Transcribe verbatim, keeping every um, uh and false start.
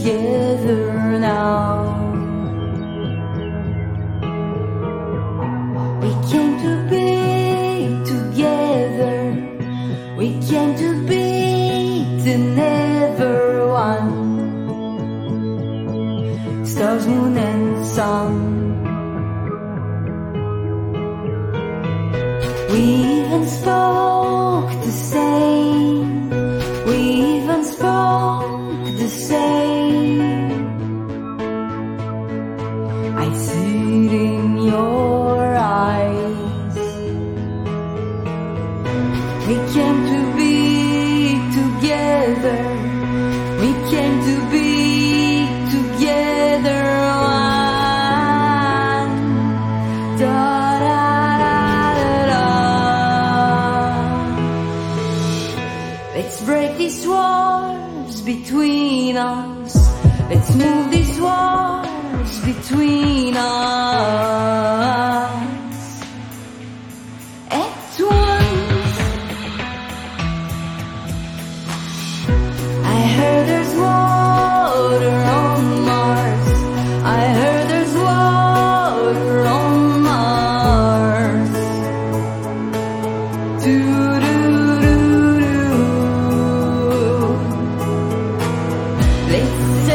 together now. We came to be together. We came to be the never one. Stars, moon and sun. We even spoke the same. We even spoke the same. I see it in your eyes. We came to be together. We came to be together one. Da da da da da. Let's break these walls between us. Let's move these walls between us at once. I heard there's water on Mars. I heard there's water on Mars. Do do do do. Let's